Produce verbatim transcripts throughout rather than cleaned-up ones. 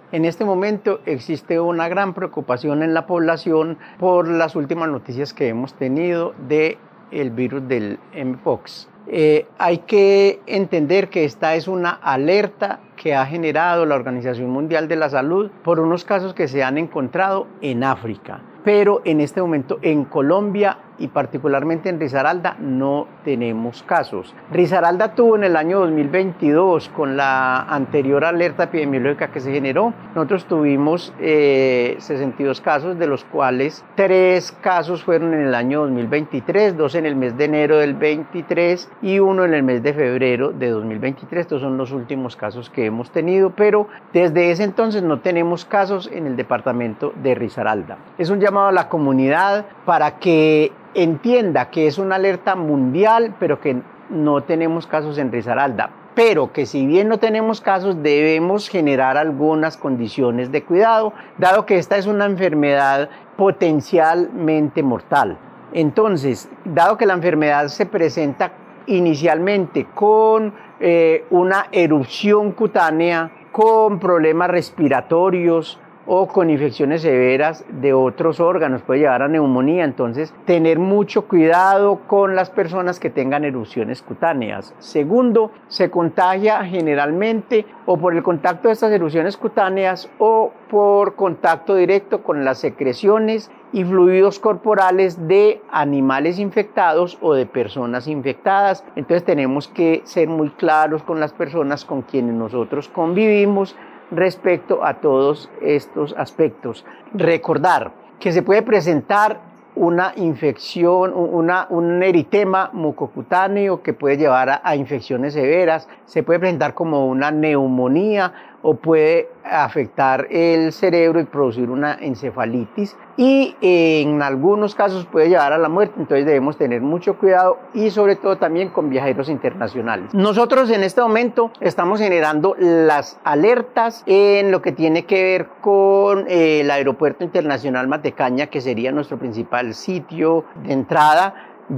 En este momento existe una gran preocupación en la población por las últimas noticias que hemos tenido de el virus del Mpox. Eh, hay que entender que esta es una alerta que ha generado la Organización Mundial de la Salud por unos casos que se han encontrado en África. Pero en este momento en Colombia y particularmente en Risaralda no tenemos casos. Risaralda tuvo en el año dos mil veintidós, con la anterior alerta epidemiológica que se generó, nosotros tuvimos eh, sesenta y dos casos, de los cuales tres casos fueron en el año dos mil veintitrés, dos en el mes de enero del veintitrés y uno en el mes de febrero de dos mil veintitrés. Estos son los últimos casos que hemos tenido, pero desde ese entonces no tenemos casos en el departamento de Risaralda. Es un llamado a la comunidad para que entienda que es una alerta mundial, pero que no tenemos casos en Risaralda, pero que si bien no tenemos casos, debemos generar algunas condiciones de cuidado, dado que esta es una enfermedad potencialmente mortal. Entonces, dado que la enfermedad se presenta inicialmente con eh, una erupción cutánea, con problemas respiratorios, o con infecciones severas de otros órganos, puede llevar a neumonía. Entonces, tener mucho cuidado con las personas que tengan erupciones cutáneas. Segundo, se contagia generalmente o por el contacto de estas erupciones cutáneas o por contacto directo con las secreciones y fluidos corporales de animales infectados o de personas infectadas. Entonces, tenemos que ser muy claros con las personas con quienes nosotros convivimos respecto a todos estos aspectos. Recordar que se puede presentar una infección, una, un eritema mucocutáneo que puede llevar a, a infecciones severas, se puede presentar como una neumonía o puede afectar el cerebro y producir una encefalitis y en algunos casos puede llevar a la muerte. Entonces debemos tener mucho cuidado y sobre todo también con viajeros internacionales. Nosotros en este momento estamos generando las alertas en lo que tiene que ver con eh, el Aeropuerto Internacional Matecaña, que sería nuestro principal sitio de entrada.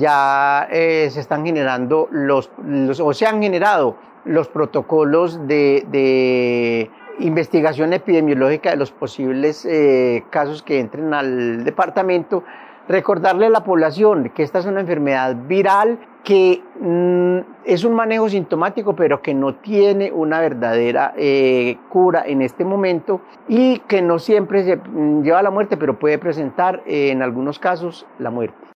Ya eh, se están generando los, los o se han generado los protocolos de, de investigación epidemiológica de los posibles eh, casos que entren al departamento. Recordarle a la población que esta es una enfermedad viral que mm, es un manejo sintomático, pero que no tiene una verdadera eh, cura en este momento y que no siempre se mm, lleva a la muerte, pero puede presentar eh, en algunos casos la muerte.